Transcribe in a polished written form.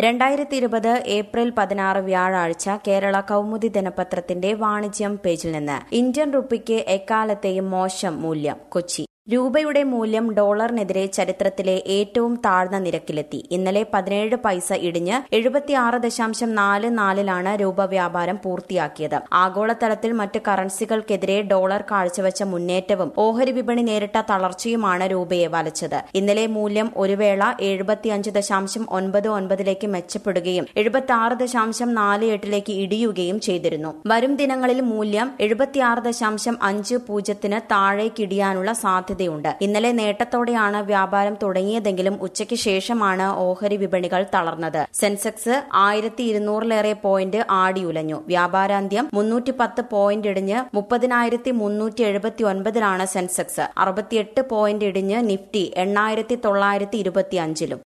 2020 April 16 വ്യാഴാഴ്ച കേരള കൗമുദി ദിനപത്രത്തിന്റെ വാണിജ്യം പേജിൽ നിന്ന് ഇന്ത്യൻ റുപ്പിക്ക് എക്കാലത്തെയും മോശം മൂല്യം കൊച്ചി. രൂപയുടെ മൂല്യം ഡോളറിനെതിരെ ചരിത്രത്തിലെ ഏറ്റവും താഴ്ന്ന നിരക്കിലെത്തി. ഇന്നലെ 17 പൈസ ഇടിഞ്ഞ് 76.44 രൂപ വ്യാപാരം പൂർത്തിയാക്കിയത്. ആഗോളതലത്തിൽ മറ്റ് കറൻസികൾക്കെതിരെ ഡോളർ കാഴ്ചവച്ച മുന്നേറ്റവും ഓഹരി വിപണി നേരിട്ട തളർച്ചയുമാണ് രൂപയെ വലച്ചത്. ഇന്നലെ മൂല്യം ഒരു വേള 75.99 മെച്ചപ്പെടുകയും 76.48 ഇടിയുകയും ചെയ്തിരുന്നു. വരും ദിനങ്ങളിൽ മൂല്യം 76.50 താഴേക്കിടിയാനുള്ള സാധ്യതയുണ്ട്. ഇന്നലെ നേട്ടത്തോടെയാണ് വ്യാപാരം തുടങ്ങിയതെങ്കിലും ഉച്ചയ്ക്ക് ശേഷമാണ് ഓഹരി വിപണികൾ തളർന്നത്. സെൻസെക്സ് 1200-ലേറെ പോയിന്റ് ആടിയുലഞ്ഞു. വ്യാപാരാന്ത്യം 310 പോയിന്റ് ഇടിഞ്ഞ് 30,379-ലാണ് സെൻസെക്സ്. 68 പോയിന്റ് ഇടിഞ്ഞ് നിഫ്റ്റി 8,925-ലും.